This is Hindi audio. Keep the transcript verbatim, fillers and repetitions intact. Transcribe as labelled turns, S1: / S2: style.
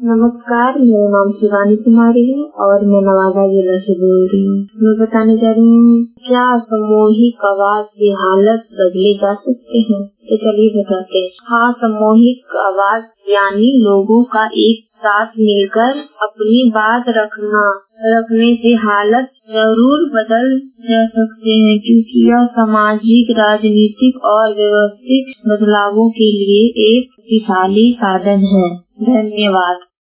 S1: नमस्कार, मेरा नाम शिवानी कुमारी है और मैं नवादा जिला से बोल रही हूँ। मैं बताने जा रही हूँ, क्या सामूहिक आवाज की हालत बदले जा सकते हैं? तो चलिए बताते हैं। हाँ, सामूहिक आवाज यानी लोगों का एक साथ मिलकर अपनी बात रखना रखने से हालत जरूर बदल जा सकते हैं, क्योंकि यह सामाजिक, राजनीतिक और व्यवस्थित बदलावों के लिए एक शक्तिशाली साधन है। धन्यवाद।